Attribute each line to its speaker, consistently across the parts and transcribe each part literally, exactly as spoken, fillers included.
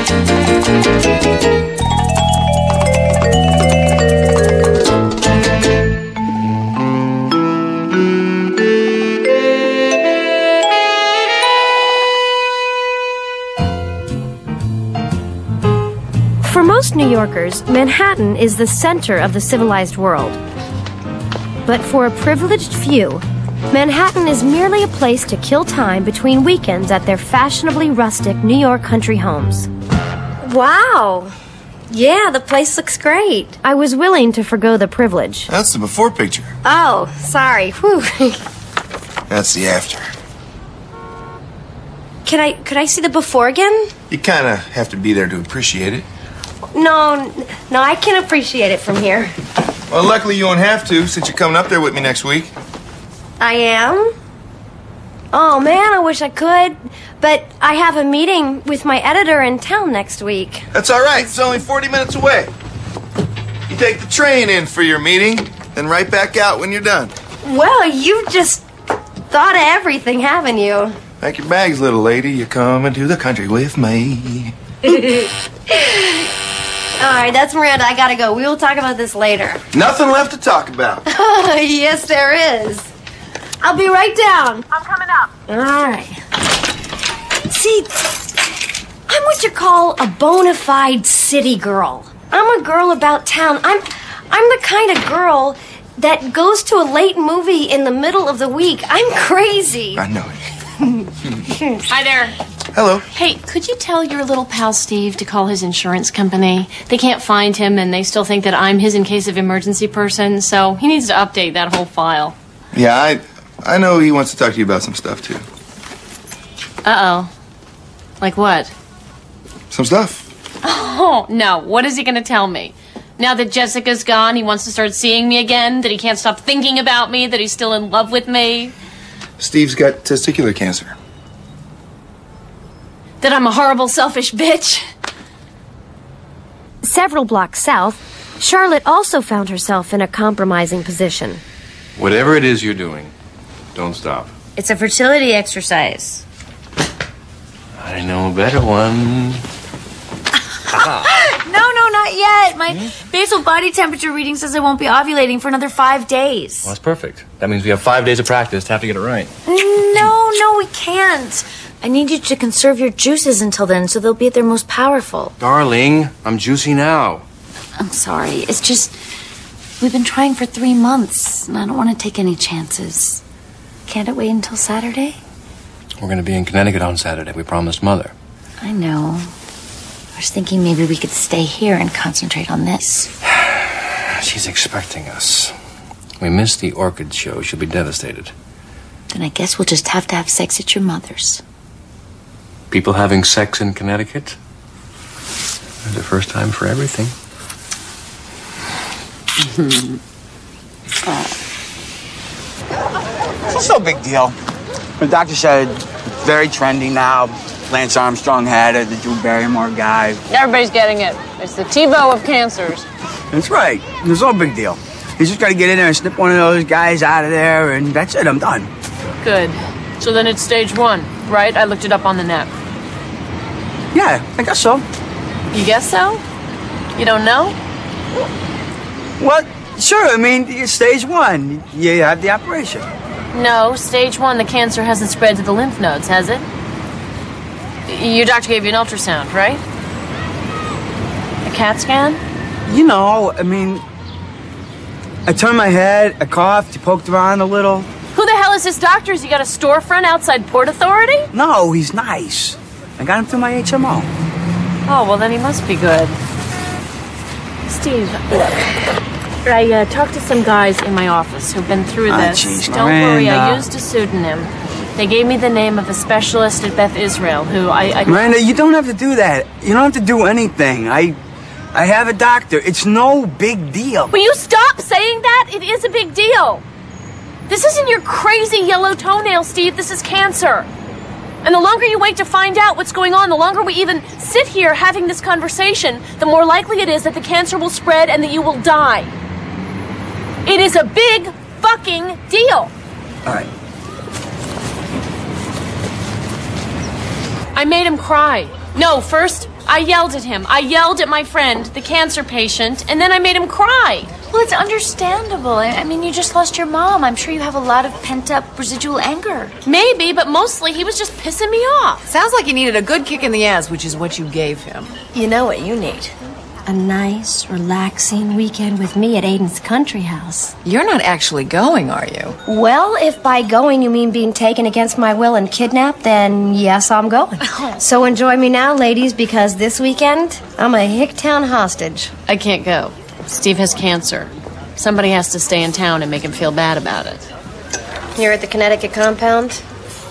Speaker 1: For most New Yorkers, Manhattan is the center of the civilized world. But for a privileged few, Manhattan is merely a place to kill time between weekends at their fashionably rustic New York country homes.
Speaker 2: Wow. Yeah, the place looks great.
Speaker 1: I was willing to forgo the privilege.
Speaker 3: That's the before picture.
Speaker 2: Oh, sorry. Whew.
Speaker 3: That's the after.
Speaker 2: Can I, could I see the before again?
Speaker 3: You kind of have to be there to appreciate it.
Speaker 2: No, no, I can appreciate it from here.
Speaker 3: Well, luckily you won't have to, since you're coming up there with me next week.
Speaker 2: I am? Oh, man, I wish I could. But I have a meeting with my editor in town next week.
Speaker 3: That's all right. It's only forty minutes away. You take the train in for your meeting, then right back out when you're done.
Speaker 2: Well, you've just thought of everything, haven't you?
Speaker 3: Pack your bags, little lady. You're coming to the country with me.
Speaker 2: All right, that's Miranda. I gotta go. We will talk about this later.
Speaker 3: Nothing left to talk about.
Speaker 2: Yes, there is. I'll be right down.
Speaker 4: I'm coming up.
Speaker 2: All right. See, I'm what you call a bona fide city girl. I'm a girl about town. I'm, I'm the kind of girl that goes to a late movie in the middle of the week. I'm crazy.
Speaker 3: I know it.
Speaker 5: Hi there.
Speaker 3: Hello.
Speaker 5: Hey, could you tell your little pal Steve to call his insurance company? They can't find him, and they still think that I'm his in case of emergency person, so he needs to update that whole file.
Speaker 3: Yeah, I, I know he wants to talk to you about some stuff, too.
Speaker 5: Uh-oh. Like what?
Speaker 3: Some stuff.
Speaker 5: Oh, no. What is he going to tell me? Now that Jessica's gone, he wants to start seeing me again? That he can't stop thinking about me? That he's still in love with me?
Speaker 3: Steve's got testicular cancer.
Speaker 5: That I'm a horrible, selfish bitch?
Speaker 1: Several blocks south, Charlotte also found herself in a compromising position.
Speaker 6: Whatever it is you're doing, don't stop.
Speaker 2: It's a fertility exercise.
Speaker 6: I know a better one.
Speaker 7: No, no, not yet. My hmm? basal body temperature reading says I won't be ovulating for another five days.
Speaker 6: Well, that's perfect. That means we have five days of practice to have to get it right.
Speaker 7: No, no, we can't. I need you to conserve your juices until then so they'll be at their most powerful.
Speaker 6: Darling, I'm juicy now.
Speaker 7: I'm sorry. It's just, we've been trying for three months, and I don't want to take any chances. Can't it wait until Saturday?
Speaker 6: We're going to be in Connecticut on Saturday. We promised Mother.
Speaker 7: I know. I was thinking maybe we could stay here and concentrate on this.
Speaker 6: She's expecting us. We missed the orchid show. She'll be devastated.
Speaker 7: Then I guess we'll just have to have sex at your mother's.
Speaker 6: People having sex in Connecticut? There's a first time for everything.
Speaker 8: It's no big deal. The doctor said it's very trendy now. Lance Armstrong had it, the Drew Barrymore guy.
Speaker 5: Everybody's getting it. It's the TiVo of cancers.
Speaker 8: That's right. It's no big deal. You just got to get in there and snip one of those guys out of there, and that's it. I'm done.
Speaker 5: Good. So then it's stage one, right? I looked it up on the net.
Speaker 8: Yeah, I guess so.
Speaker 5: You guess so? You don't know?
Speaker 8: What? Sure, I mean, it's stage one. You have the operation.
Speaker 5: No, stage one, the cancer hasn't spread to the lymph nodes, has it? Your doctor gave you an ultrasound, right? A CAT scan?
Speaker 8: You know, I mean, I turned my head, I coughed, you poked around a little.
Speaker 5: Who the hell is this doctor? Has he got a storefront outside Port Authority?
Speaker 8: No, he's nice. I got him through my H M O.
Speaker 5: Oh, well, then he must be good. Steve, I uh, talked to some guys in my office who've been through
Speaker 8: Ah,
Speaker 5: this.
Speaker 8: geez,
Speaker 5: Don't
Speaker 8: Miranda.
Speaker 5: worry, I used a pseudonym. They gave me the name of a specialist at Beth Israel who I... I...
Speaker 8: Miranda, you don't have to do that. You don't have to do anything. I I have a doctor. It's no big deal.
Speaker 5: Will you stop saying that? It is a big deal. This isn't your crazy yellow toenail, Steve. This is cancer. And the longer you wait to find out what's going on, the longer we even sit here having this conversation, the more likely it is that the cancer will spread and that you will die. It is a big fucking deal.
Speaker 8: All right.
Speaker 5: I made him cry. No, first, I yelled at him. I yelled at my friend, the cancer patient, and then I made him cry.
Speaker 7: Well, it's understandable. I I mean, you just lost your mom. I'm sure you have a lot of pent-up residual anger.
Speaker 5: Maybe, but mostly he was just pissing me off.
Speaker 4: Sounds like he needed a good kick in the ass, which is what you gave him.
Speaker 2: You know what you need? A nice, relaxing weekend with me at Aiden's country house.
Speaker 4: You're not actually going, are you?
Speaker 2: Well, if by going you mean being taken against my will and kidnapped, then yes, I'm going. So enjoy me now, ladies, because this weekend, I'm a Hicktown hostage.
Speaker 5: I can't go. Steve has cancer. Somebody has to stay in town and make him feel bad about it.
Speaker 2: Here at the Connecticut compound?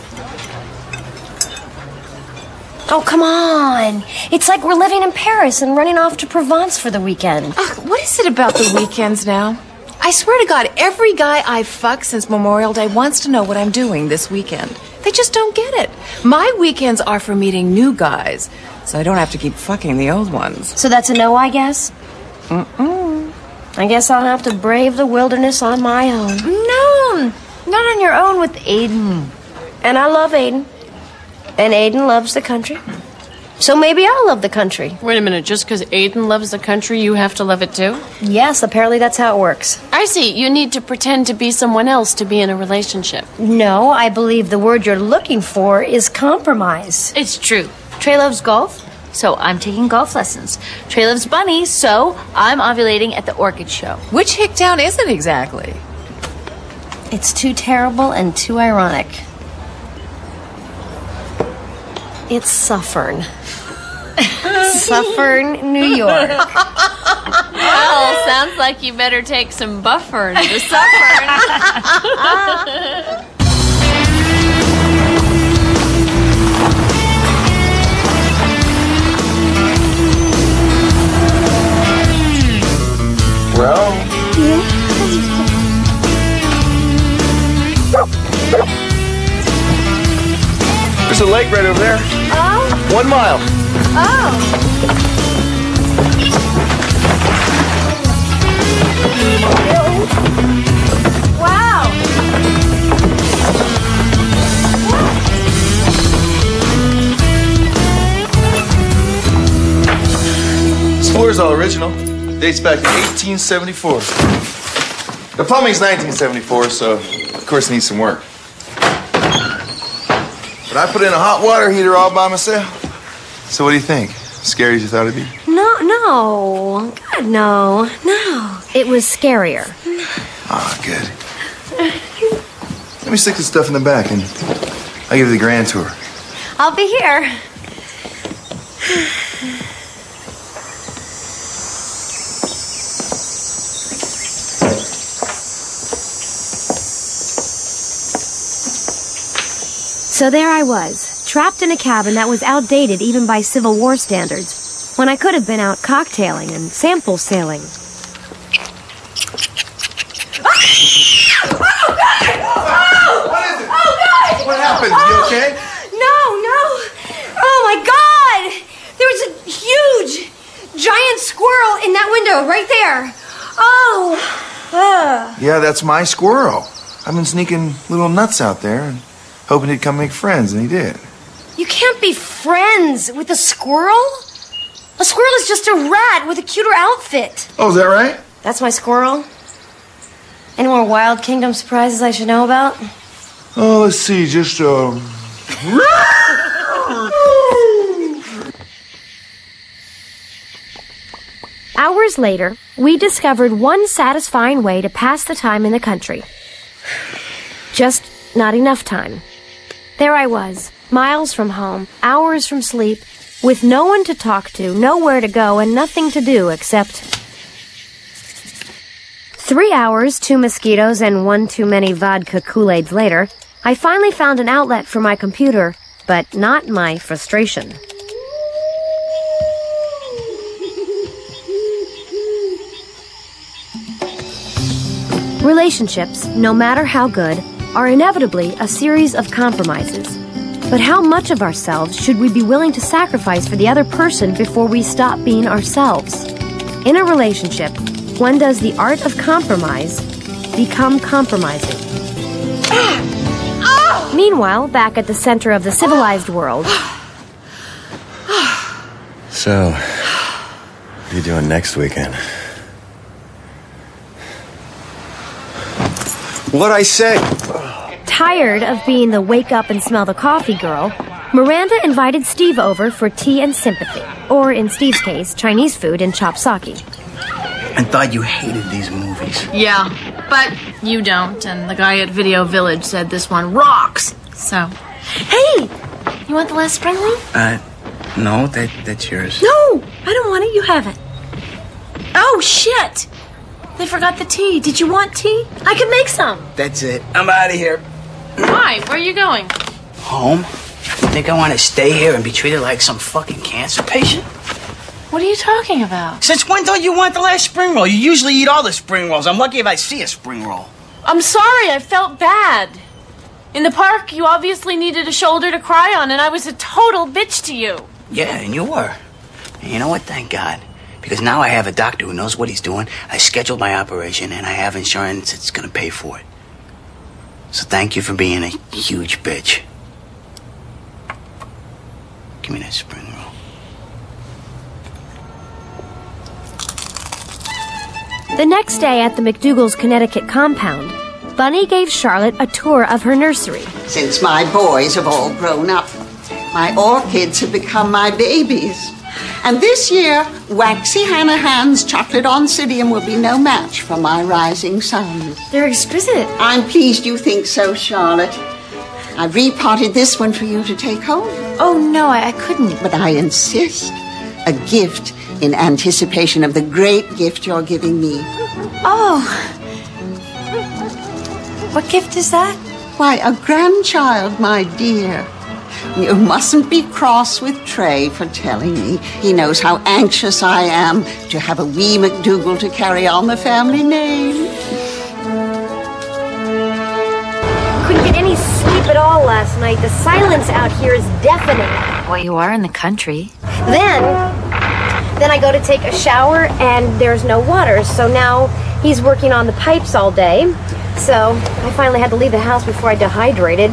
Speaker 2: Oh, come on. It's like we're living in Paris and running off to Provence for the weekend.
Speaker 4: Ugh, what is it about the weekends now? I swear to God, every guy I've fucked since Memorial Day wants to know what I'm doing this weekend. They just don't get it. My weekends are for meeting new guys, so I don't have to keep fucking the old ones.
Speaker 2: So that's a no, I guess?
Speaker 4: Mm-mm.
Speaker 2: I guess I'll have to brave the wilderness on my own.
Speaker 7: No, not on your own with Aiden.
Speaker 2: And I love Aiden. And Aiden loves the country. So maybe I'll love the country.
Speaker 5: Wait a minute, just because Aiden loves the country, you have to love it too?
Speaker 2: Yes, apparently that's how it works.
Speaker 5: I see. You need to pretend to be someone else to be in a relationship.
Speaker 2: No, I believe the word you're looking for is compromise.
Speaker 7: It's true. Trey loves golf, so I'm taking golf lessons. Trey loves bunnies, so I'm ovulating at the orchid show.
Speaker 4: Which Hicktown is it exactly?
Speaker 2: It's too terrible and too ironic. It's Suffern. Suffern, New York.
Speaker 5: Well, sounds like you better take some Buffern to Suffern.
Speaker 3: Well, there's a lake right over there.
Speaker 2: Oh?
Speaker 3: One mile.
Speaker 2: Oh. Wow.
Speaker 3: This floor's all original. Dates back to eighteen seventy-four. The plumbing's nineteen seventy-four, so of course it needs some work. But I put in a hot water heater all by myself. So what do you think? Scary as you thought it'd be?
Speaker 2: No, no. God, no. No.
Speaker 1: It was scarier.
Speaker 3: Ah, good. Let me stick this stuff in the back and I'll give you the grand tour.
Speaker 2: I'll be here.
Speaker 1: So there I was, trapped in a cabin that was outdated even by Civil War standards, when I could have been out cocktailing and sample sailing.
Speaker 3: What is it?
Speaker 2: Oh, God!
Speaker 3: What happened?
Speaker 2: Oh,
Speaker 3: You okay?
Speaker 2: No, no. Oh, my God! There's a huge, giant squirrel in that window right there. Oh. Uh.
Speaker 3: Yeah, that's my squirrel. I've been sneaking little nuts out there and hoping he'd come make friends, and he did.
Speaker 2: You can't be friends with a squirrel. A squirrel is just a rat with a cuter outfit.
Speaker 3: Oh, is that right?
Speaker 2: That's my squirrel. Any more Wild Kingdom surprises I should know about?
Speaker 3: Oh, let's see, just, uh...
Speaker 1: Hours later, we discovered one satisfying way to pass the time in the country. Just not enough time. There I was, miles from home, hours from sleep, with no one to talk to, nowhere to go, and nothing to do except... Three hours, two mosquitoes, and one too many vodka Kool-Aids later, I finally found an outlet for my computer, but not my frustration. Relationships, no matter how good, are inevitably a series of compromises. But how much of ourselves should we be willing to sacrifice for the other person before we stop being ourselves? In a relationship, when does the art of compromise become compromising? Meanwhile, back at the center of the civilized world...
Speaker 6: So, what are you doing next weekend? What'd I say?
Speaker 1: Tired of being the wake up and smell the coffee girl, Miranda invited Steve over for tea and sympathy, or in Steve's case, Chinese food and chopped sake.
Speaker 9: I thought you hated these movies.
Speaker 5: Yeah, but you don't, and the guy at Video Village said this one rocks. So, hey, you want the last spring roll?
Speaker 9: Uh, no, that that's yours.
Speaker 5: No, I don't want it. You have it. Oh, shit. They forgot the tea. Did you want tea? I could make some.
Speaker 9: That's it. I'm out of here.
Speaker 5: Why? Where are you going?
Speaker 9: Home? You think I want to stay here and be treated like some fucking cancer patient?
Speaker 5: What are you talking about?
Speaker 9: Since when don't you want the last spring roll? You usually eat all the spring rolls. I'm lucky if I see a spring roll.
Speaker 5: I'm sorry. I felt bad. In the park, you obviously needed a shoulder to cry on, and I was a total bitch to you.
Speaker 9: Yeah, and you were. And you know what? Thank God. Because now I have a doctor who knows what he's doing. I scheduled my operation, and I have insurance that's going to pay for it. So thank you for being a huge bitch. Give me that spring roll.
Speaker 1: The next day at the McDougal's Connecticut compound, Bunny gave Charlotte a tour of her nursery.
Speaker 10: Since my boys have all grown up, my orchids have become my babies. And this year, Waxy Hanahan's chocolate oncidium will be no match for my rising suns.
Speaker 2: They're exquisite.
Speaker 10: I'm pleased you think so, Charlotte. I repotted this one for you to take home.
Speaker 2: Oh, no, I, I couldn't.
Speaker 10: But I insist. A gift in anticipation of the great gift you're giving me.
Speaker 2: Oh. What gift is that?
Speaker 10: Why, a grandchild, my dear. You mustn't be cross with Trey for telling me. He knows how anxious I am to have a wee McDougal to carry on the family name.
Speaker 1: Couldn't get any sleep at all last night. The silence out here is deafening.
Speaker 7: Well, you are in the country.
Speaker 1: Then, then I go to take a shower and there's no water. So now he's working on the pipes all day. So I finally had to leave the house before I dehydrated.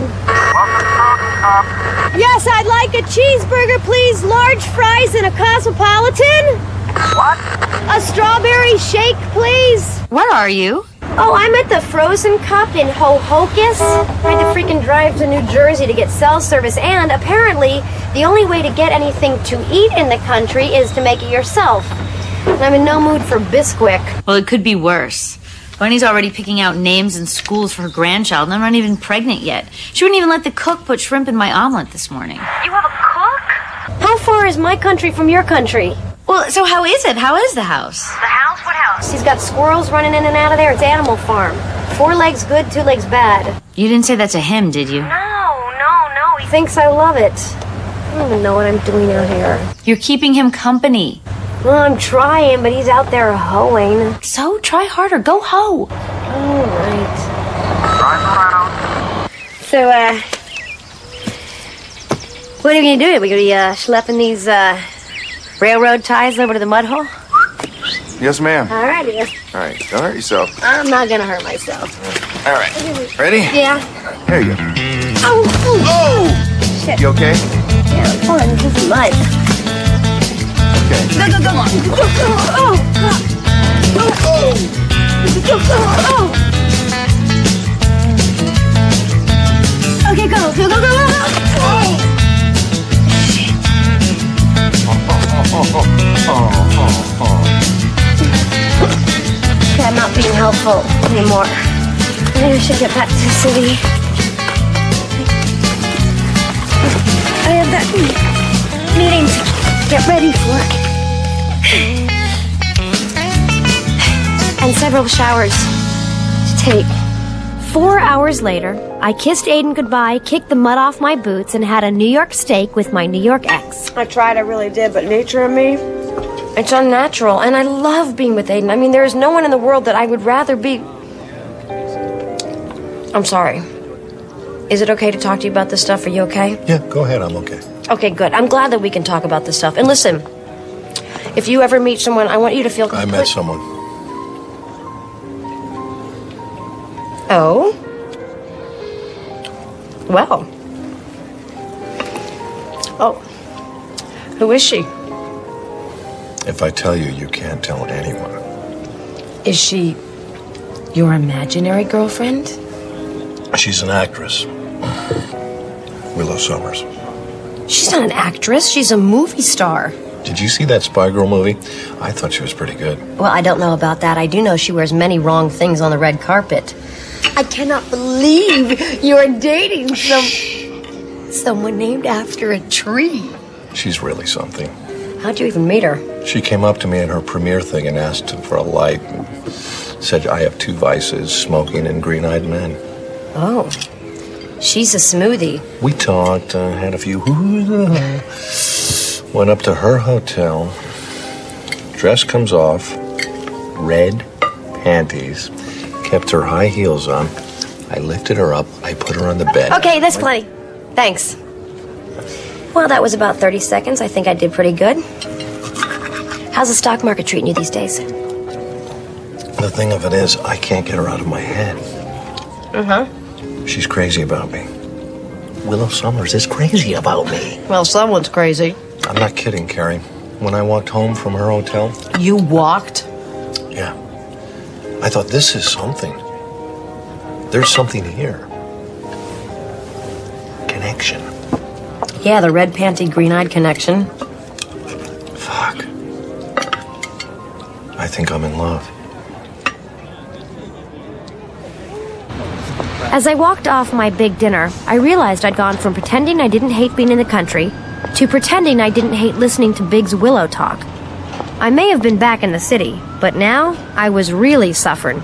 Speaker 1: Yes, I'd like a cheeseburger, please. Large fries and a Cosmopolitan.
Speaker 11: What?
Speaker 1: A strawberry shake, please.
Speaker 7: Where are you?
Speaker 1: Oh, I'm at the Frozen Cup in Ho-Hocus. I had to freaking drive to New Jersey to get cell service, and apparently the only way to get anything to eat in the country is to make it yourself. And I'm in no mood for Bisquick.
Speaker 7: Well, it could be worse. Bunny's already picking out names and schools for her grandchild, and I'm not even pregnant yet. She wouldn't even let the cook put shrimp in my omelet this morning.
Speaker 11: You have a cook?
Speaker 1: How far is my country from your country?
Speaker 7: Well, so how is it? How is the house?
Speaker 11: The house? What house?
Speaker 1: He's got squirrels running in and out of there. It's Animal Farm. Four legs good, two legs bad.
Speaker 7: You didn't say that to him, did you?
Speaker 11: No, no, no.
Speaker 1: He thinks I love it. I don't even know what I'm doing out here.
Speaker 7: You're keeping him company.
Speaker 1: Well, I'm trying, but he's out there hoeing.
Speaker 7: So try harder. Go hoe.
Speaker 1: All right. So, uh, what are we gonna do? Are we gonna be uh, schlepping these uh, railroad ties over to the mud hole?
Speaker 3: Yes, ma'am.
Speaker 1: All righty.
Speaker 3: All right, don't hurt yourself.
Speaker 1: I'm not gonna hurt myself.
Speaker 3: All right, ready?
Speaker 1: Yeah.
Speaker 3: There you go.
Speaker 1: Oh!
Speaker 3: Oh!
Speaker 1: Shit.
Speaker 3: You okay?
Speaker 1: Yeah, I'm fine. This is mud.
Speaker 3: Okay.
Speaker 1: Go, go, go! Oh! Oh! Oh! Oh! Go, go, oh! Okay, go, go, go, go, go! Oh!
Speaker 3: Oh, oh, oh, oh, oh.
Speaker 1: Okay, I'm not being helpful anymore. Maybe I should get back to the city. I have that meeting to get ready for. And several showers to take. Four hours later, I kissed Aiden goodbye, kicked the mud off my boots, and had a New York steak with my New York ex.
Speaker 2: I tried, I really did, but nature in me, it's unnatural. And I love being with Aiden. I mean, there is no one in the world that I would rather be... I'm sorry. Is it okay to talk to you about this stuff? Are you okay?
Speaker 12: Yeah, go ahead. I'm okay.
Speaker 2: Okay, good. I'm glad that we can talk about this stuff. And listen, if you ever meet someone, I want you to feel...
Speaker 12: I met someone.
Speaker 2: Oh? Well. Oh. Who is she?
Speaker 12: If I tell you, you can't tell anyone.
Speaker 2: Is she your imaginary girlfriend?
Speaker 12: She's an actress. Willow Summers.
Speaker 2: She's not an actress. She's a movie star.
Speaker 12: Did you see that Spy Girl movie? I thought she was pretty good.
Speaker 2: Well, I don't know about that. I do know she wears many wrong things on the red carpet. I cannot believe you're dating some someone named after a tree.
Speaker 12: She's really something.
Speaker 2: How'd you even meet her?
Speaker 12: She came up to me at her premiere thing and asked for a light and said, I have two vices, smoking and green-eyed men.
Speaker 2: Oh, she's a smoothie.
Speaker 12: We talked, uh, had a few... Went up to her hotel. Dress comes off. Red panties. Kept her high heels on. I lifted her up. I put her on the bed.
Speaker 2: Okay, that's plenty. Thanks. Well, that was about thirty seconds. I think I did pretty good. How's the stock market treating you these days?
Speaker 12: The thing of it is, I can't get her out of my head.
Speaker 2: Uh-huh.
Speaker 12: She's crazy about me. Willow Summers is crazy about me.
Speaker 2: Well, someone's crazy.
Speaker 12: I'm not kidding, Carrie. When I walked home from her hotel...
Speaker 2: You walked?
Speaker 12: Yeah. I thought, this is something. There's something here. Connection.
Speaker 2: Yeah, the red panty, green-eyed connection.
Speaker 12: Fuck. I think I'm in love.
Speaker 1: As I walked off my big dinner, I realized I'd gone from pretending I didn't hate being in the country to pretending I didn't hate listening to Big's Willow talk. I may have been back in the city, but now I was really suffering.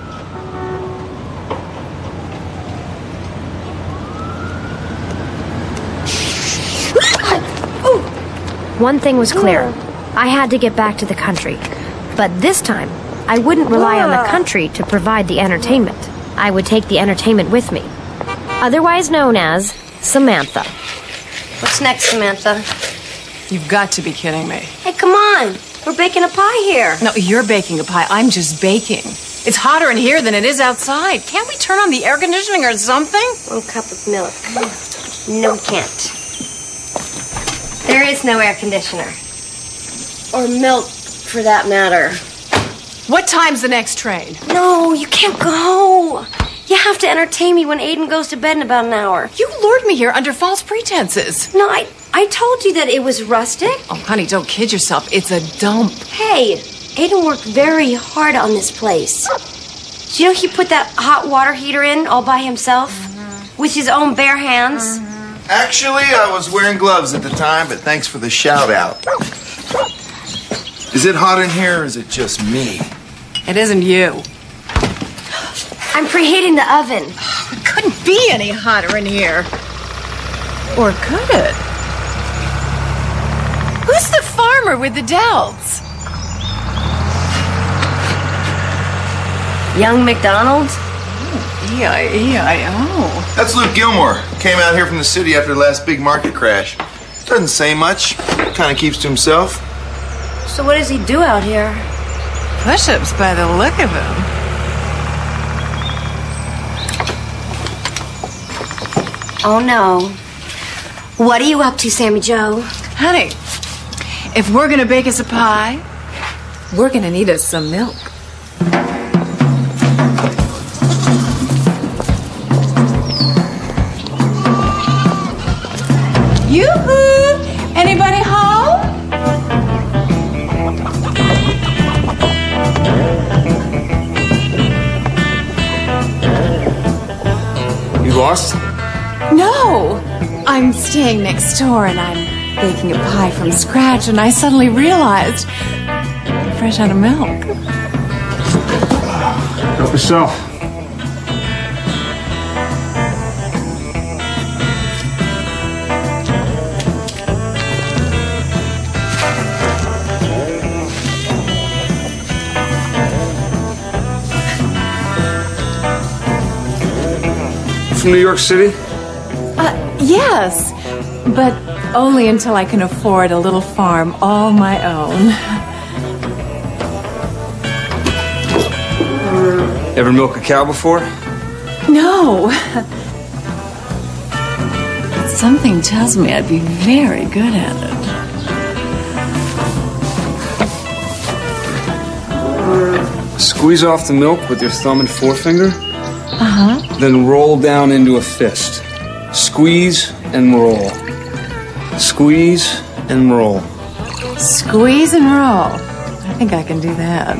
Speaker 1: One thing was clear. I had to get back to the country. But this time, I wouldn't rely on the country to provide the entertainment. I would take the entertainment with me. Otherwise known as Samantha.
Speaker 2: What's next, Samantha?
Speaker 4: You've got to be kidding me.
Speaker 2: Hey, come on. We're baking a pie here.
Speaker 4: No, you're baking a pie. I'm just baking. It's hotter in here than it is outside. Can't we turn on the air conditioning or something?
Speaker 2: One cup of milk. No, we can't. There is no air conditioner. Or milk, for that matter.
Speaker 4: What time's the next train?
Speaker 2: No, you can't go. You have to entertain me when Aiden goes to bed in about an hour.
Speaker 4: You lured me here under false pretenses.
Speaker 2: No, I, I told you that it was rustic.
Speaker 4: Oh, honey, don't kid yourself. It's a dump.
Speaker 2: Hey, Aiden worked very hard on this place. Do you know he put that hot water heater in all by himself? Mm-hmm. With his own bare hands?
Speaker 3: Mm-hmm. Actually, I was wearing gloves at the time, but thanks for the shout out. Is it hot in here or is it just me?
Speaker 4: It isn't you.
Speaker 2: I'm preheating the oven.
Speaker 4: It couldn't be any hotter in here. Or could it? Who's the farmer with the Dells?
Speaker 2: Young McDonald?
Speaker 4: E I E I O.
Speaker 3: That's Luke Gilmore. Came out here from the city after the last big market crash. Doesn't say much. Kind of keeps to himself.
Speaker 2: So what does he do out here?
Speaker 4: Push-ups by the look of him.
Speaker 2: Oh, no. What are you up to, Sammy Joe?
Speaker 4: Honey, if we're gonna bake us a pie, we're gonna need us some milk. Yoo-hoo! Anybody home?
Speaker 3: You lost?
Speaker 4: No! I'm staying next door and I'm baking a pie from scratch and I suddenly realized I'm fresh out of milk.
Speaker 13: Help yourself.
Speaker 3: From New York City?
Speaker 4: Uh, yes, but only until I can afford a little farm all my own.
Speaker 13: Ever milk a cow before?
Speaker 4: No. But something tells me I'd be very good at it.
Speaker 13: Squeeze off the milk with your thumb and forefinger.
Speaker 4: Uh-huh.
Speaker 13: Then roll down into a fist. Squeeze and roll. Squeeze and roll.
Speaker 4: Squeeze and roll. I think I can do that.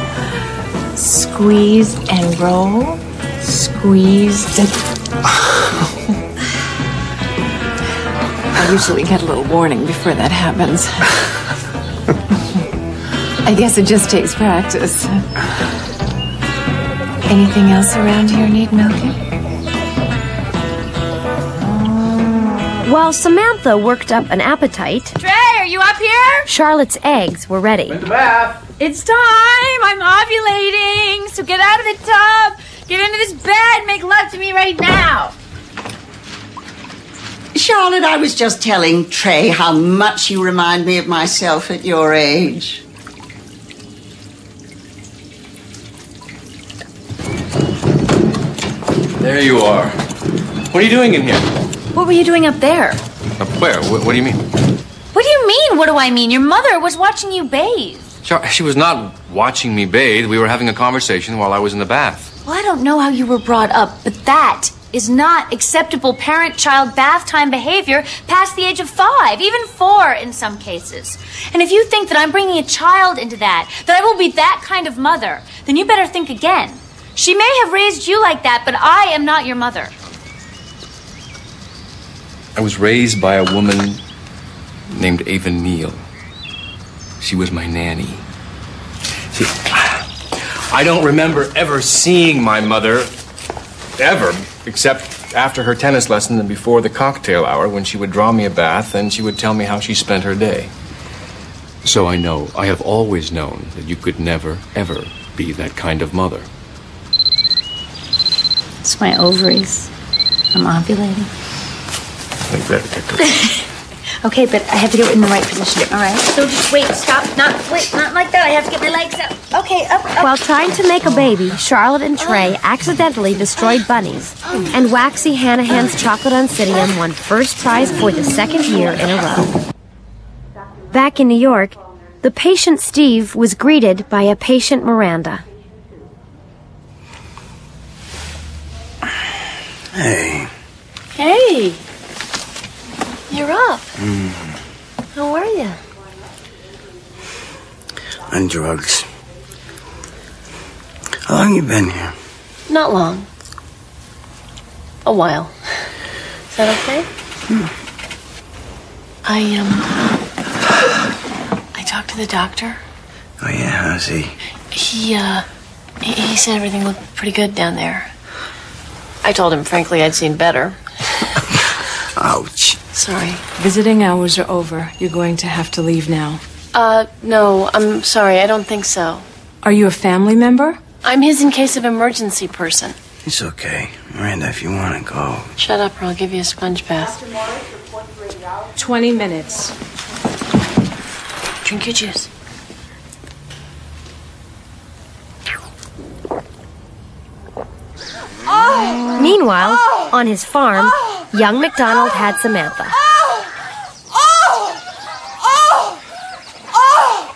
Speaker 4: Squeeze and roll. Squeeze and... I usually get a little warning before that happens. I guess it just takes practice. Anything else around here need milking?
Speaker 1: While Samantha worked up an appetite,
Speaker 5: Trey, are you up here?
Speaker 1: Charlotte's eggs were ready.
Speaker 5: In the bath. It's time. I'm ovulating. So get out of the tub. Get into this bed. Make love to me right now.
Speaker 10: Charlotte, I was just telling Trey how much you remind me of myself at your age.
Speaker 6: There you are. What are you doing in here?
Speaker 7: What were you doing up there?
Speaker 6: Up where? What, what do you mean?
Speaker 7: What do you mean, what do I mean? Your mother was watching you bathe.
Speaker 6: Char- She was not watching me bathe. We were having a conversation while I was in the bath.
Speaker 7: Well, I don't know how you were brought up, but that is not acceptable parent-child bath time behavior past the age of five, even four in some cases. And if you think that I'm bringing a child into that, that I will be that kind of mother, then you better think again. She may have raised you like that, but I am not your mother.
Speaker 6: I was raised by a woman named Ava Neal. She was my nanny. See, I don't remember ever seeing my mother, ever, except after her tennis lesson and before the cocktail hour when she would draw me a bath and she would tell me how she spent her day. So I know, I have always known that you could never, ever be that kind of mother.
Speaker 7: It's my ovaries. I'm ovulating.
Speaker 6: I think that
Speaker 7: Okay, but I have to get in the right position, all right? So just wait, stop, not, wait, not like that. I have to get my legs up. Okay, up, up.
Speaker 1: While trying to make a baby, Charlotte and Trey accidentally destroyed bunnies, and Waxy Hanahan's Chocolate Unsidium won first prize for the second year in a row. Back in New York, the patient Steve was greeted by a patient Miranda.
Speaker 9: Hey.
Speaker 2: Hey. You're up.
Speaker 9: Mm.
Speaker 2: How are you?
Speaker 9: On drugs. How long you been here?
Speaker 2: Not long. A while. Is that okay?
Speaker 9: Hmm.
Speaker 2: I, um... I talked to the doctor.
Speaker 9: Oh, yeah, how's he?
Speaker 2: He, uh... He, he said everything looked pretty good down there. I told him, frankly, I'd seen better.
Speaker 9: Ouch.
Speaker 2: Sorry.
Speaker 4: Visiting hours are over. You're going to have to leave now.
Speaker 2: Uh, no, I'm sorry. I don't think so.
Speaker 4: Are you a family member?
Speaker 2: I'm his in case of emergency person.
Speaker 9: It's okay. Miranda, if you want to go.
Speaker 2: Shut up or I'll give you a sponge bath.
Speaker 4: Twenty minutes.
Speaker 2: Drink your juice.
Speaker 1: Oh. Meanwhile, oh. on his farm, oh. young MacDonald oh. had Samantha.
Speaker 14: Oh. Oh. Oh. Oh.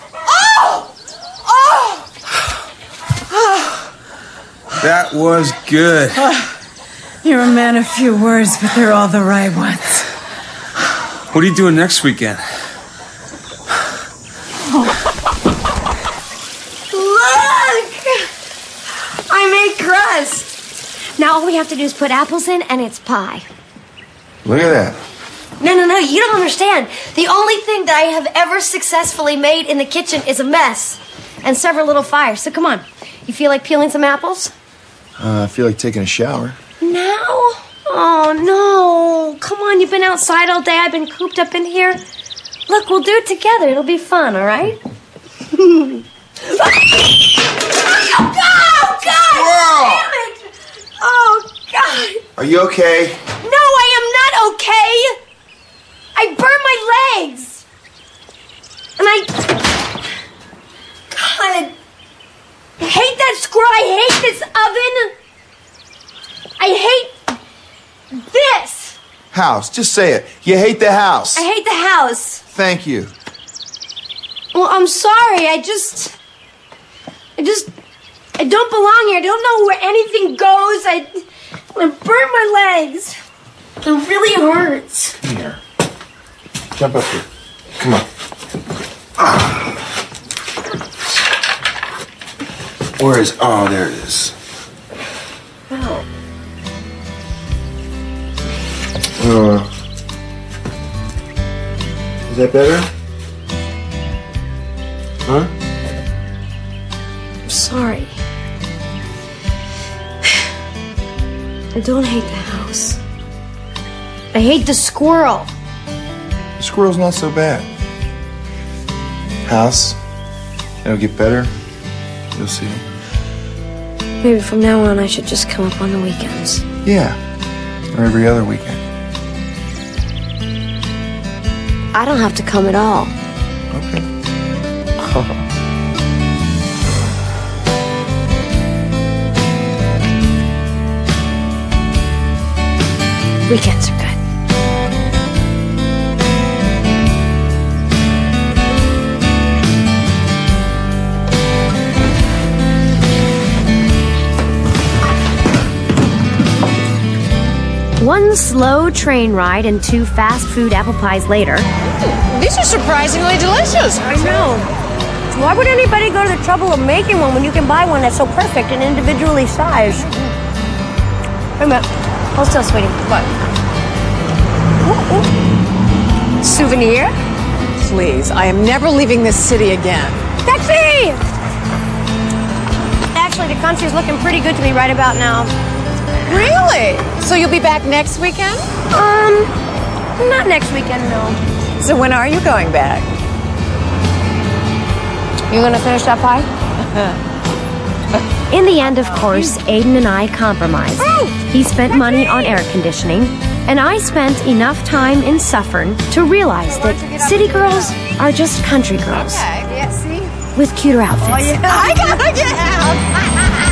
Speaker 14: Oh.
Speaker 13: Oh. That was good.
Speaker 4: Oh. You're a man of few words, but they're all the right ones.
Speaker 13: What are you doing next weekend?
Speaker 2: Look! I made crust.
Speaker 1: Now all we have to do is put apples in and it's pie.
Speaker 3: Look at that.
Speaker 2: No, no, no, you don't understand. The only thing that I have ever successfully made in the kitchen is a mess.
Speaker 1: And several little fires. So come on. You feel like peeling some apples?
Speaker 3: Uh, I feel like taking a shower.
Speaker 1: Now? Oh, no. Come on, you've been outside all day. I've been cooped up in here. Look, we'll do it together. It'll be fun, all right?
Speaker 2: Oh, God!
Speaker 3: Whoa!
Speaker 2: Damn it! Oh, God!
Speaker 3: Are you okay?
Speaker 2: No, I am not okay! I burned my legs! And I... God... I hate that screw. I hate this oven. I hate this.
Speaker 3: House. Just say it. You hate the house.
Speaker 2: I hate the house.
Speaker 3: Thank you.
Speaker 2: Well, I'm sorry. I just... I just I don't belong here. I don't know where anything goes. I, I burnt my legs. It really hurts.
Speaker 3: Come here. Jump up here. Come on. Ah. Where is... Oh, there it is.
Speaker 2: Oh.
Speaker 3: Uh, is that better? Huh?
Speaker 2: I'm sorry. I don't hate the house. I hate the squirrel.
Speaker 3: The squirrel's not so bad. House, it'll get better. You'll see.
Speaker 2: Maybe from now on I should just come up on the weekends.
Speaker 3: Yeah, or every other weekend.
Speaker 2: I don't have to come at all.
Speaker 3: Okay.
Speaker 2: Weekends are good.
Speaker 1: One slow train ride and two fast food apple pies later.
Speaker 4: These are surprisingly delicious.
Speaker 2: I know. Why would anybody go to the trouble of making one when you can buy one that's so perfect and individually sized? Wait a minute. Hold still, sweetie.
Speaker 4: What?
Speaker 2: Ooh, ooh. Souvenir?
Speaker 4: Please, I am never leaving this city again.
Speaker 2: Taxi! Actually, the country's looking pretty good to me right about now.
Speaker 4: Really? So you'll be back next weekend?
Speaker 2: Um, not next weekend, no.
Speaker 4: So when are you going back?
Speaker 2: You gonna finish that pie?
Speaker 1: In the end, of course, Aiden and I compromised. He spent money on air conditioning, and I spent enough time in Suffern to realize that city girls are just country girls
Speaker 4: Okay, yeah, see?
Speaker 1: with cuter outfits.
Speaker 4: Oh, yeah. I gotta get out!